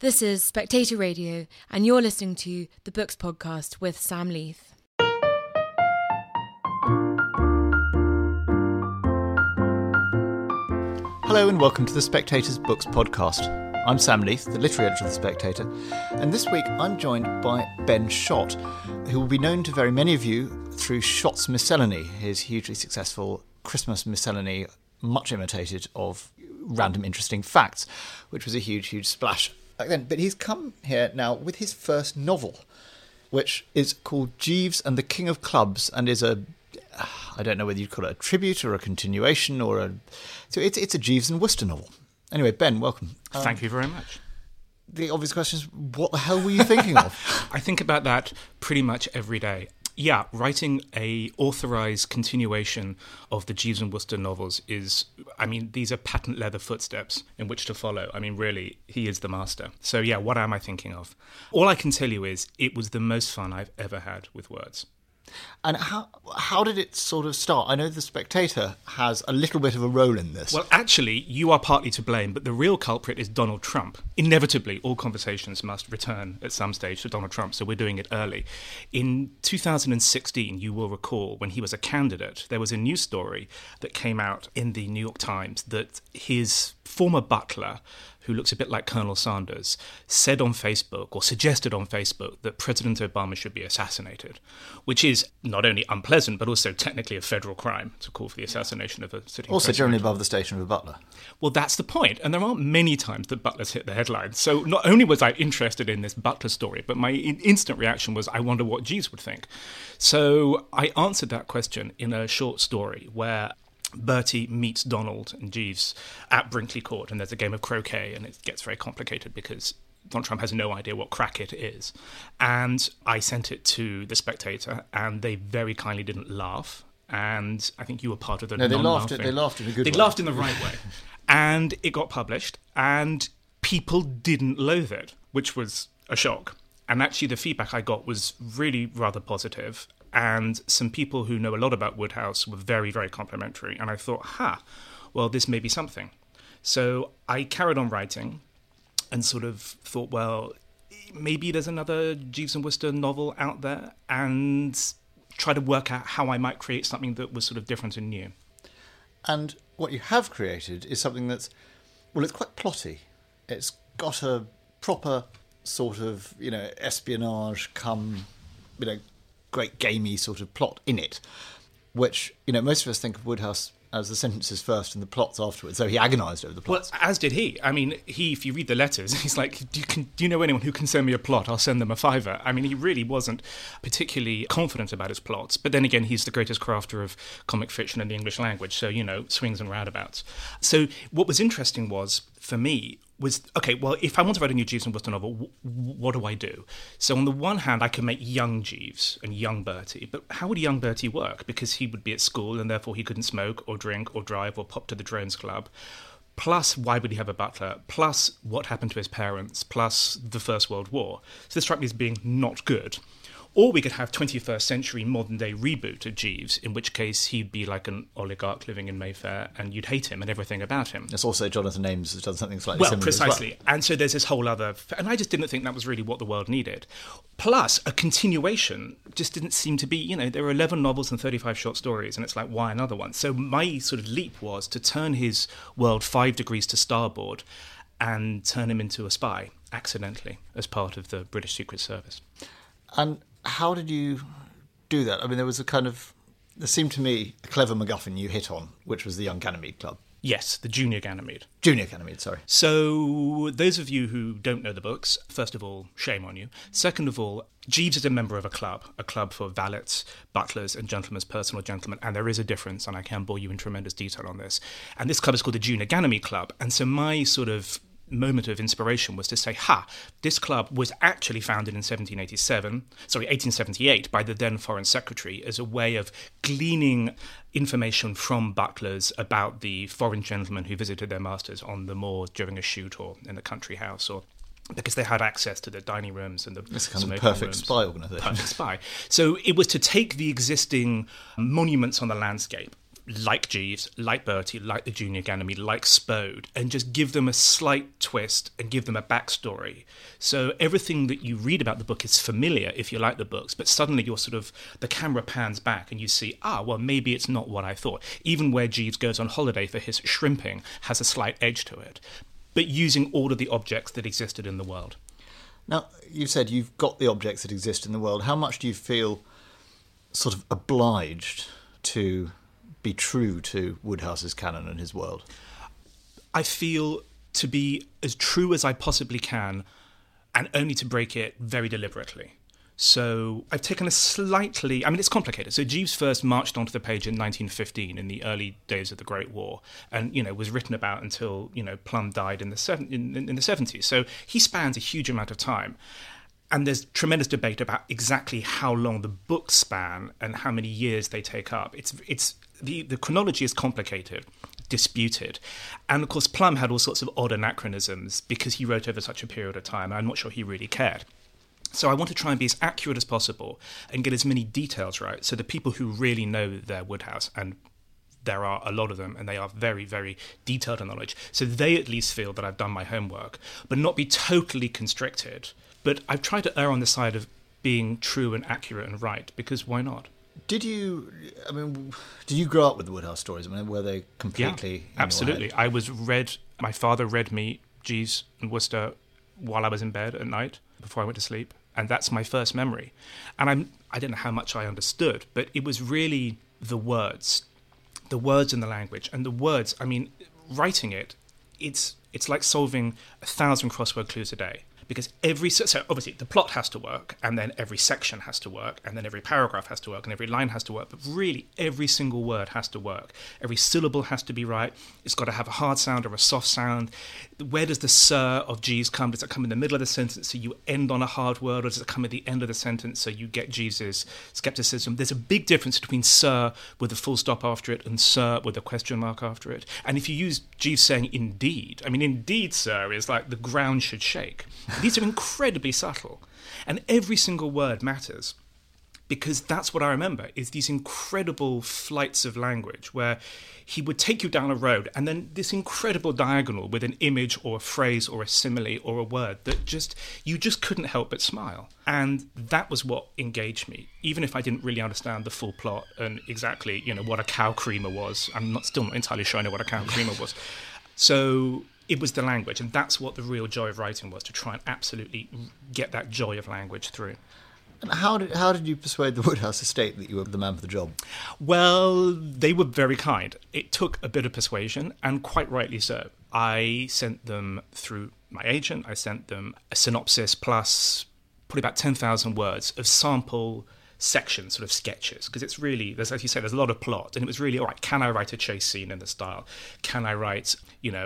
This is Spectator Radio, and you're listening to the Books Podcast with Sam Leith. Hello and welcome to the Spectator's Books Podcast. I'm Sam Leith, the literary editor of The Spectator, and this week I'm joined by Ben Schott, who will be known to very many of you through Schott's Miscellany, his hugely successful Christmas miscellany, much imitated, of random interesting facts, which was a huge splash back then. But he's come here now with his first novel, which is called Jeeves and the King of Clubs, and is I don't know whether you'd call it a tribute or a continuation so it's a Jeeves and Wooster novel. Anyway, Ben, welcome. Thank you very much. The obvious question is, what the hell were you thinking of? I think about that pretty much every day. Yeah, writing a authorised continuation of the Jeeves and Wooster novels these are patent leather footsteps in which to follow. I mean, really, he is the master. So yeah, what am I thinking of? All I can tell you is it was the most fun I've ever had with words. And how did it sort of start? I know The Spectator has a little bit of a role in this. Well, actually, you are partly to blame, but the real culprit is Donald Trump. Inevitably, all conversations must return at some stage to Donald Trump, so we're doing it early. In 2016, you will recall, when he was a candidate, there was a news story that came out in the New York Times that his former butler, who looks a bit like Colonel Sanders, said on Facebook, or suggested on Facebook, that President Obama should be assassinated, which is not only unpleasant, but also technically a federal crime to call for the assassination of a sitting also president. generally above the station of a butler. Well, that's the point, and there aren't many times that butlers hit the headlines. So not only was I interested in this butler story, but my instant reaction was, I wonder what Jeeves would think. So I answered that question in a short story where Bertie meets Donald and Jeeves at Brinkley Court, and there's a game of croquet, and it gets very complicated because Donald Trump has no idea what cracket is. And I sent it to The Spectator, and they very kindly didn't laugh. And I think you were part of the non-laughing. They laughed in a good way. They laughed in the right way. And it got published, and people didn't loathe it, which was a shock. And actually the feedback I got was really rather positive. And some people who know a lot about Wodehouse were very, very complimentary. And I thought, well, this may be something. So I carried on writing and sort of thought, well, maybe there's another Jeeves and Wooster novel out there, and try to work out how I might create something that was sort of different and new. And what you have created is something that's, well, it's quite plotty. It's got a proper sort of, espionage great gamey sort of plot in it, which, most of us think of Wodehouse as the sentences first and the plots afterwards, so he agonised over the plots. Well, as did he. I mean, if you read the letters, he's like, do you know anyone who can send me a plot? I'll send them a $5. I mean, he really wasn't particularly confident about his plots, but then again, he's the greatest crafter of comic fiction in the English language, so, swings and roundabouts. So what was interesting was, for me, okay, well, if I want to write a new Jeeves and Wooster novel, what do I do? So on the one hand, I could make young Jeeves and young Bertie, but how would young Bertie work? Because he would be at school and therefore he couldn't smoke or drink or drive or pop to the Drones Club. Plus, why would he have a butler? Plus, what happened to his parents? Plus, the First World War. So this struck me as being not good. Or we could have 21st century modern day reboot of Jeeves, in which case he'd be like an oligarch living in Mayfair and you'd hate him and everything about him. There's also Jonathan Ames has done something slightly similar precisely. as well. And so there's this whole other... And I just didn't think that was really what the world needed. Plus, a continuation just didn't seem to be... there were 11 novels and 35 short stories, and it's like, why another one? So my sort of leap was to turn his world 5 degrees to starboard and turn him into a spy, accidentally, as part of the British Secret Service. And how did you do that? I mean, there seemed to me a clever MacGuffin you hit on, which was the Young Ganymede Club. Yes, the Junior Ganymede. Junior Ganymede, sorry. So, those of you who don't know the books, first of all, shame on you. Second of all, Jeeves is a member of a club for valets, butlers, and gentlemen's personal gentlemen, and there is a difference, and I can bore you in tremendous detail on this. And this club is called the Junior Ganymede Club, and so my sort of moment of inspiration was to say, this club was actually founded in 1878 by the then Foreign Secretary as a way of gleaning information from butlers about the foreign gentlemen who visited their masters on the moor during a shoot or in the country house, or because they had access to the dining rooms and the It's kind of a perfect spy organisation. Perfect spy. So it was to take the existing monuments on the landscape like Jeeves, like Bertie, like the Junior Ganymede, like Spode, and just give them a slight twist and give them a backstory. So everything that you read about the book is familiar if you like the books, but suddenly the camera pans back and you see, well, maybe it's not what I thought. Even where Jeeves goes on holiday for his shrimping has a slight edge to it, but using all of the objects that existed in the world. Now, you said you've got the objects that exist in the world. How much do you feel sort of obliged to be true to Woodhouse's canon and his world? I feel to be as true as I possibly can, and only to break it very deliberately. So I've taken it's complicated. So Jeeves first marched onto the page in 1915 in the early days of the Great War, and, was written about until, Plum died in the 70s. So he spans a huge amount of time. And there's tremendous debate about exactly how long the books span and how many years they take up. The chronology is complicated, disputed. And of course, Plum had all sorts of odd anachronisms because he wrote over such a period of time. I'm not sure he really cared. So I want to try and be as accurate as possible and get as many details right, so the people who really know their Woodhouse, and there are a lot of them, and they are very, very detailed in knowledge, so they at least feel that I've done my homework, but not be totally constricted. But I've tried to err on the side of being true and accurate and right, because why not? Did you grow up with the Woodhouse stories? Were they completely... Yeah, absolutely. My father read me Jeeves and Worcester while I was in bed at night, before I went to sleep. And that's my first memory. And I don't know how much I understood, but it was really the words in the language. And the words, writing it's like solving 1,000 crossword clues a day. Because so obviously the plot has to work, and then every section has to work, and then every paragraph has to work, and every line has to work. But really, every single word has to work. Every syllable has to be right. It's got to have a hard sound or a soft sound. Where does the "sir" of Jeeves come? Does it come in the middle of the sentence so you end on a hard word, or does it come at the end of the sentence so you get Jeeves's skepticism? There's a big difference between "sir" with a full stop after it and "sir" with a question mark after it. And if you use Jeeves saying "indeed," "indeed, sir" is like the ground should shake. These are incredibly subtle, and every single word matters, because that's what I remember, is these incredible flights of language where he would take you down a road and then this incredible diagonal with an image or a phrase or a simile or a word that you just couldn't help but smile. And that was what engaged me, even if I didn't really understand the full plot and exactly, what a cow creamer was. I'm still not entirely sure I know what a cow creamer was. So it was the language, and that's what the real joy of writing was, to try and absolutely get that joy of language through. And how did you persuade the Woodhouse estate that you were the man for the job? Well, they were very kind. It took a bit of persuasion, and quite rightly so. I sent them through my agent, I sent them a synopsis plus probably about 10,000 words of sample sections, sort of sketches, because it's really, as you said, there's a lot of plot, and it was really, all right, can I write a chase scene in the style? Can I write,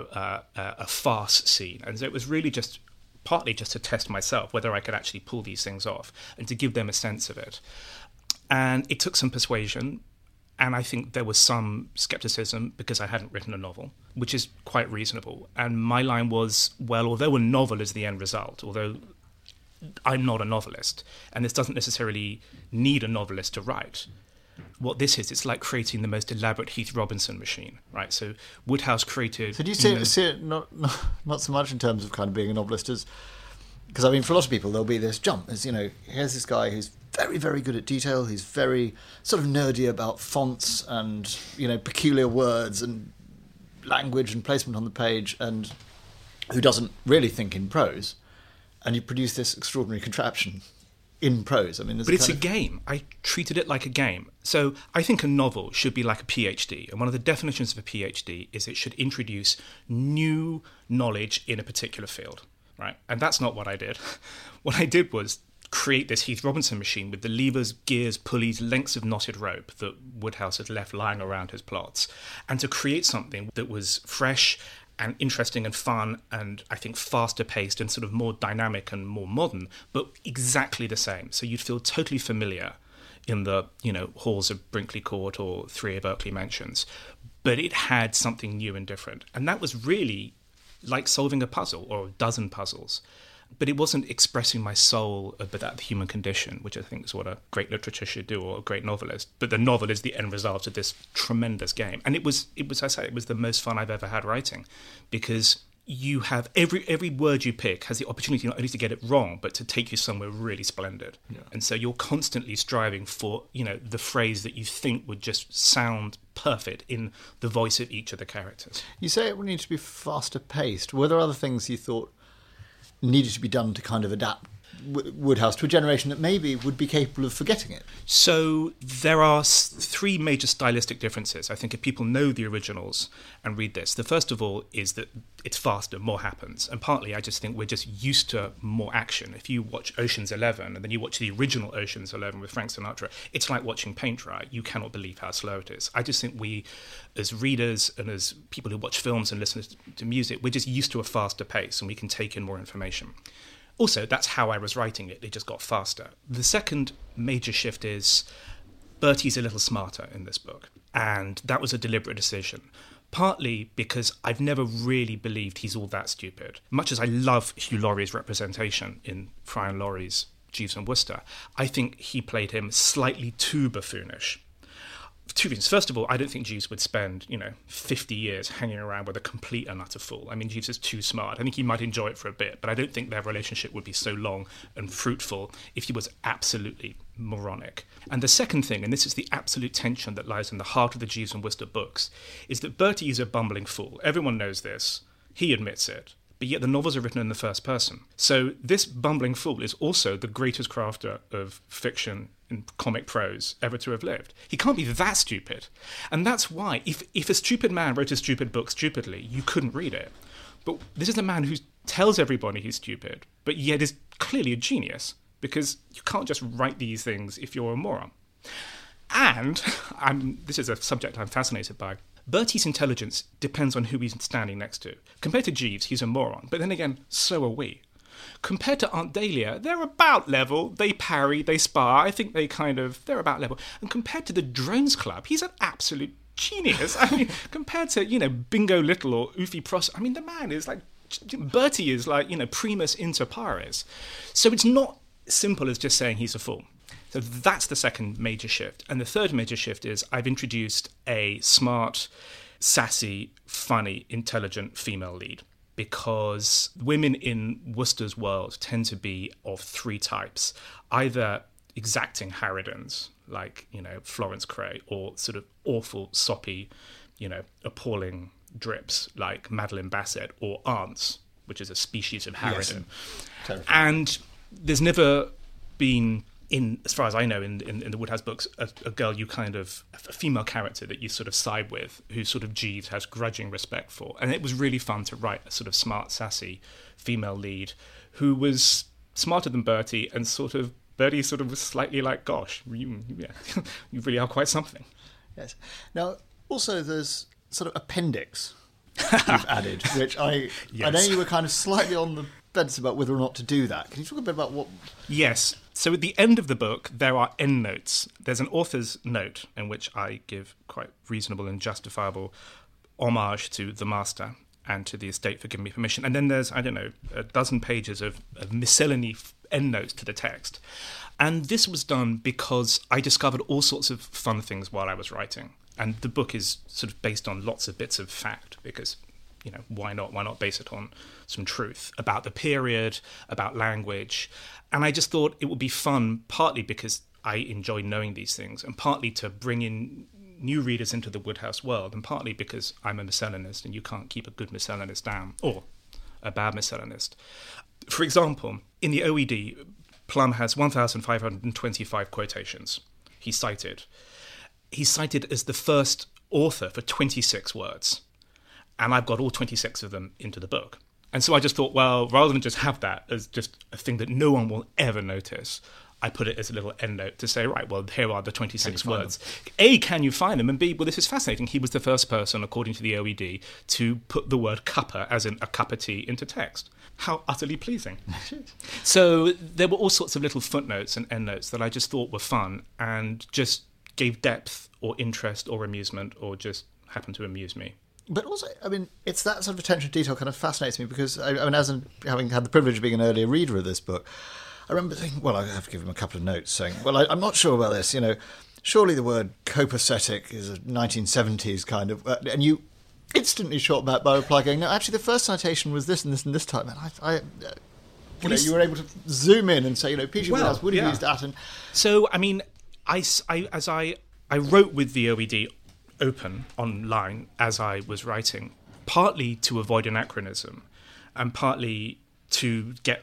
a farce scene? And so it was really partly just to test myself whether I could actually pull these things off and to give them a sense of it. And it took some persuasion, and I think there was some skepticism because I hadn't written a novel, which is quite reasonable. And my line was, well, although a novel is the end result, although I'm not a novelist, and this doesn't necessarily need a novelist to write. What this is, it's like creating the most elaborate Heath Robinson machine, right? So Woodhouse created... So do you see it not so much in terms of kind of being a novelist as... Because, for a lot of people, there'll be this jump. As, here's this guy who's very, very good at detail. He's very sort of nerdy about fonts and, peculiar words and language and placement on the page, and who doesn't really think in prose. And you produce this extraordinary contraption in prose. But it's a game. I treated it like a game. So I think a novel should be like a PhD. And one of the definitions of a PhD is it should introduce new knowledge in a particular field, right? And that's not what I did. What I did was create this Heath Robinson machine with the levers, gears, pulleys, lengths of knotted rope that Woodhouse had left lying around his plots, and to create something that was fresh and interesting and fun and I think faster paced and sort of more dynamic and more modern, but exactly the same. So you'd feel totally familiar in the, halls of Brinkley Court or 3A Berkeley Mansions, but it had something new and different. And that was really like solving a puzzle or a dozen puzzles. but it wasn't expressing my soul about the human condition, which I think is what a great literature should do, or a great novelist. But the novel is the end result of this tremendous game. And it was the most fun I've ever had writing, because you have every word you pick has the opportunity not only to get it wrong, but to take you somewhere really splendid. Yeah. And so you're constantly striving for, the phrase that you think would just sound perfect in the voice of each of the characters. You say it would need to be faster paced. Were there other things you thought needed to be done to kind of adapt Wodehouse to a generation that maybe would be capable of forgetting it? So there are three major stylistic differences. I think if people know the originals and read this, the first of all is that it's faster, more happens. And partly I just think we're just used to more action. If you watch Ocean's 11 and then you watch the original Ocean's 11 with Frank Sinatra, it's like watching paint dry. You cannot believe how slow it is. I just think we, as readers and as people who watch films and listen to music, we're just used to a faster pace and we can take in more information. Also, that's how I was writing it. It just got faster. The second major shift is Bertie's a little smarter in this book. And that was a deliberate decision. Partly because I've never really believed he's all that stupid. Much as I love Hugh Laurie's representation in Fry and Laurie's Jeeves and Wooster, I think he played him slightly too buffoonish. Two reasons. First of all, I don't think Jeeves would spend, 50 years hanging around with a complete and utter fool. I mean, Jeeves is too smart. I think he might enjoy it for a bit, but I don't think their relationship would be so long and fruitful if he was absolutely moronic. And the second thing, and this is the absolute tension that lies in the heart of the Jeeves and Wooster books, is that Bertie is a bumbling fool. Everyone knows this. He admits it. But yet the novels are written in the first person. So this bumbling fool is also the greatest crafter of fiction in comic prose ever to have lived. He can't be that stupid. And that's why, if a stupid man wrote a stupid book stupidly, you couldn't read it. But this is a man who tells everybody he's stupid, but yet is clearly a genius, because you can't just write these things if you're a moron. And this is a subject I'm fascinated by. Bertie's intelligence depends on who he's standing next to. Compared to Jeeves, he's a moron, but then again, so are we. Compared to Aunt Dahlia, they're about level. They parry, they spar. I think they're about level. And compared to the Drones Club, he's an absolute genius. I mean, compared to, Bingo Little or Oofy Pross, I mean, the man is like, Bertie is like, primus inter pares. So it's not simple as just saying he's a fool. So that's the second major shift. And the third major shift is I've introduced a smart, sassy, funny, intelligent female lead, because women in Wooster's world tend to be of three types: either exacting harridans, like, Florence Cray, or sort of awful, soppy, appalling drips, like Madeline Bassett, or aunts, which is a species of harridan. Yes. And there's never been, as far as I know, in the Wodehouse books, a girl a female character that you sort of side with, who sort of Jeeves has grudging respect for. And it was really fun to write a sort of smart, sassy female lead who was smarter than Bertie, and Bertie sort of was slightly like, gosh, you really are quite something. Yes. Now, also there's sort of appendix you've added, which yes. I know you were kind of slightly on the fence about whether or not to do that. Can you talk a bit about what... Yes. So at the end of the book, there are endnotes. There's an author's note in which I give quite reasonable and justifiable homage to the master and to the estate for giving me permission. And then there's, a dozen pages of miscellany endnotes to the text. And this was done because I discovered all sorts of fun things while I was writing. And the book is sort of based on lots of bits of fact, because... why not? Why not base it on some truth about the period, about language? And I just thought it would be fun, partly because I enjoy knowing these things, and partly to bring in new readers into the Wodehouse world, and partly because I'm a miscellanyist and you can't keep a good miscellanyist down, or a bad miscellanyist. For example, in the OED, Plum has 1,525 quotations he's cited. He's cited as the first author for 26 words. And I've got all 26 of them into the book. And so I just thought, well, rather than just have that as just a thing that no one will ever notice, I put it as a little endnote to say, right, well, here are the 26 words. A, can you find them? And B, well, this is fascinating. He was the first person, according to the OED, to put the word cuppa, as in a cup of tea, into text. How utterly pleasing. So there were all sorts of little footnotes and endnotes that I just thought were fun and just gave depth or interest or amusement, or just happened to amuse me But also, I mean, it's that sort of attention to detail kind of fascinates me because, I mean, having had the privilege of being an earlier reader of this book, I remember thinking, well, I have to give him a couple of notes saying, well, I'm not sure about this, surely the word copacetic is a 1970s kind of, and you instantly shot back by reply going, no, actually the first citation was this and this and this time, and you were able to zoom in and say, P.G. Wodehouse would have used that. And so, I mean, I wrote with the OED open online as I was writing, partly to avoid anachronism and partly to get,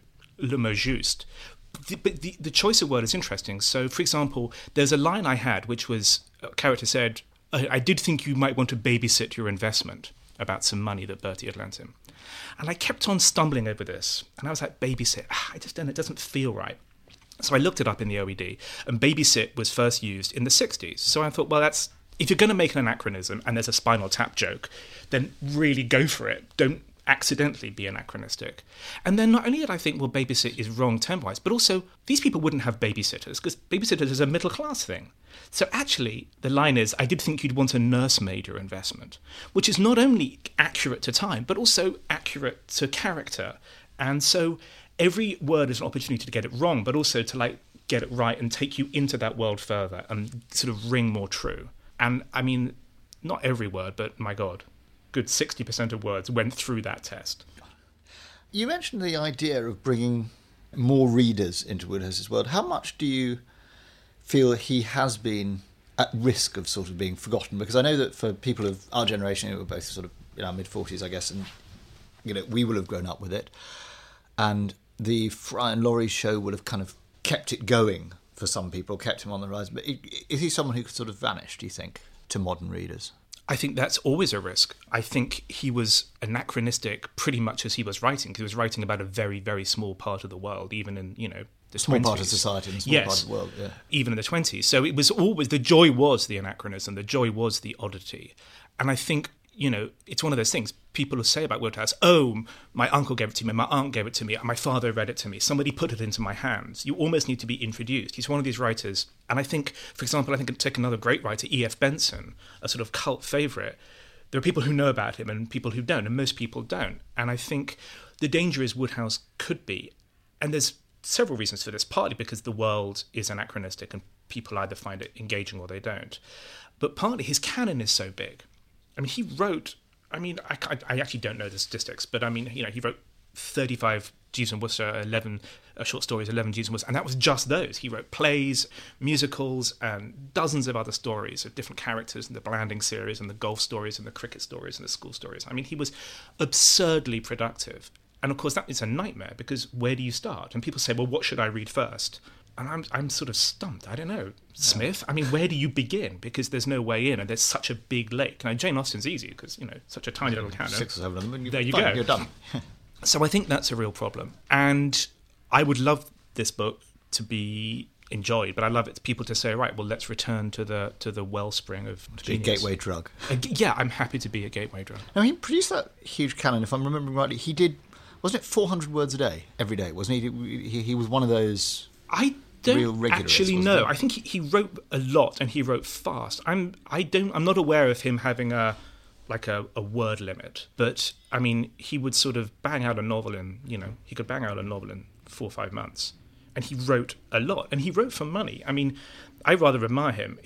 le mot juste. But the choice of word is interesting. So, for example, there's a line I had which was, a character said, I did think you might want to babysit your investment, about some money that Bertie had lent him. And I kept on stumbling over this. And I was like, babysit, I just don't, it doesn't feel right. So I looked it up in the OED, and babysit was first used in the 60s. So I thought, well, if you're going to make an anachronism and there's a Spinal Tap joke, then really go for it. Don't accidentally be anachronistic. And then not only did I think, well, babysit is wrong term-wise, but also these people wouldn't have babysitters because babysitters is a middle-class thing. So actually, the line is, I did think you'd want a nursemaid your investment, which is not only accurate to time, but also accurate to character. And so every word is an opportunity to get it wrong, but also to get it right and take you into that world further and sort of ring more true. And I mean, not every word, but my God, good 60% of words went through that test. You mentioned the idea of bringing more readers into Wodehouse's world. How much do you feel he has been at risk of sort of being forgotten? Because I know that for people of our generation, who were both sort of in our mid-40s, I guess, and we will have grown up with it, and the Fry and Laurie show would have kind of kept it going for some people, kept him on the rise. But is he someone who could sort of vanish, do you think, to modern readers? I think that's always a risk. I think he was anachronistic pretty much as he was writing, because he was writing about a very, very small part of the world, even in, the small 20s. Part of society and small part of the world, yeah. Even in the 20s. So it was always, the joy was the anachronism, the joy was the oddity. And I think, it's one of those things people will say about Wodehouse, oh, my uncle gave it to me, my aunt gave it to me, my father read it to me, somebody put it into my hands. You almost need to be introduced. He's one of these writers. And I think, for example, I take another great writer, E.F. Benson, a sort of cult favourite. There are people who know about him and people who don't, and most people don't. And I think the danger is Wodehouse could be, and there's several reasons for this, partly because the world is anachronistic and people either find it engaging or they don't. But partly his canon is so big. I mean, he wrote, I actually don't know the statistics, but he wrote 35 Jeeves and Wooster, 11 short stories, 11 Jeeves and Wooster, and that was just those. He wrote plays, musicals, and dozens of other stories of different characters in the Blanding series and the golf stories and the cricket stories and the school stories. I mean, he was absurdly productive. And of course, that is a nightmare, because where do you start? And people say, well, what should I read first? And I'm sort of stumped. I don't know. Smith? I mean, where do you begin? Because there's no way in, and there's such a big lake. Now, Jane Austen's easy, because, such a tiny little canon. 6 or 7 of them. There you go. You're done. So I think that's a real problem. And I would love this book to be enjoyed, but I love it people to say, right, well, let's return to the wellspring of genius. A gateway drug. Yeah, I'm happy to be a gateway drug. Now, he produced that huge canon, if I'm remembering rightly. He did, wasn't it 400 words a day, every day, wasn't he? He was one of those... I don't actually know. I think he wrote a lot and he wrote fast. I'm not aware of him having a word limit, but I mean, he would sort of bang out a novel in 4 or 5 months, and he wrote a lot, and he wrote for money. I mean, I rather admire him.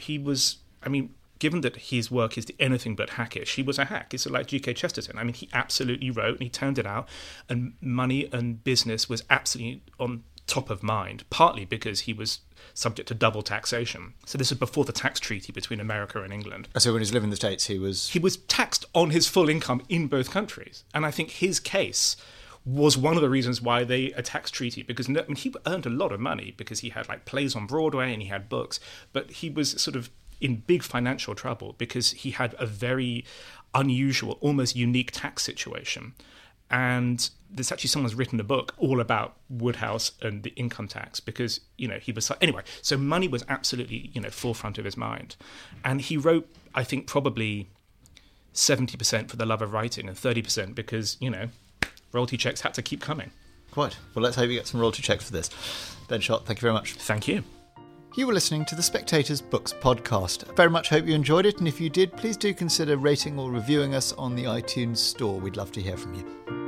Given that his work is anything but hackish, he was a hack. It's like G.K. Chesterton. I mean, he absolutely wrote and he turned it out, and money and business was absolutely on top of mind, partly because he was subject to double taxation. So this was before the tax treaty between America and England. So when he was living in the States, he was taxed on his full income in both countries. And I think his case was one of the reasons why a tax treaty, because he earned a lot of money because he had plays on Broadway and he had books, but he was sort of in big financial trouble because he had a very unusual, almost unique tax situation. And there's actually someone's written a book all about Wodehouse and the income tax because, he was... Anyway, so money was absolutely, forefront of his mind. And he wrote, I think, probably 70% for the love of writing and 30% because, royalty checks had to keep coming. Quite. Well, let's hope you get some royalty checks for this. Ben Schott, thank you very much. Thank you. You were listening to the Spectator's Books podcast. Very much hope you enjoyed it, and if you did, please do consider rating or reviewing us on the iTunes store. We'd love to hear from you.